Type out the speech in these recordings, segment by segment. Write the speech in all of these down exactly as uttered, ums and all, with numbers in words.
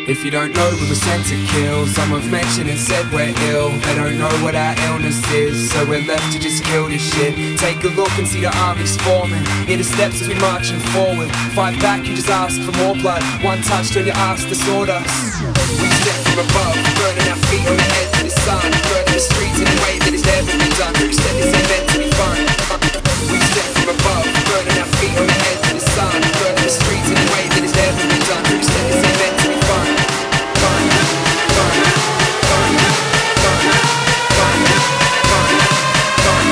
If you don't know, we were sent to kill. Some have mentioned and said we're ill. They don't know what our illness is, so we're left to just kill this shit. Take a look and see the armies forming. Hear the steps as we marching forward. Fight back, you just ask for more blood. One touch, turn your ass to sawdust. We step from above, burning our feet on the edge of the sun. Burning the streets in a way that has never been done. Who said this ain't meant to be fun? We step from above, burning our feet on the edge of the sun. Burning the streets in a way that has never been done. Who said this ain't meant to be fun? Fun, fun, fun, fun, fun, fun, fun,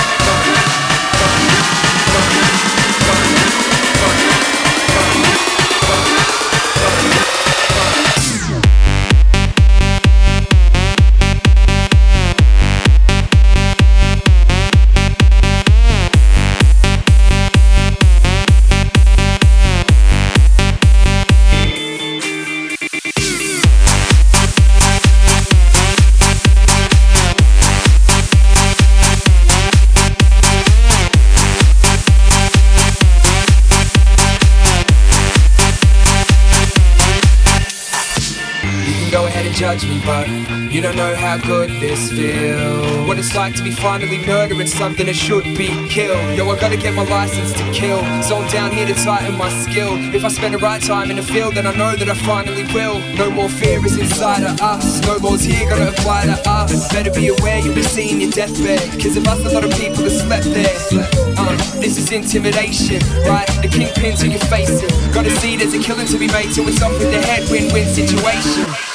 Go ahead and judge me, but you don't know how good this feels. What it's like to be finally murdering something that should be killed. Yo, I gotta get my license to kill, so I'm down here to tighten my skill. If I spend the right time in the field, then I know that I finally will. No more fear is inside of us. No more's here, gotta apply to us. Better be aware you'll be seeing your deathbed, cause of us a lot of people have slept there. uh, This is intimidation, right? The kingpins who you're facing. Gotta see there's a killing to be made, so it's off with the head, win-win situation.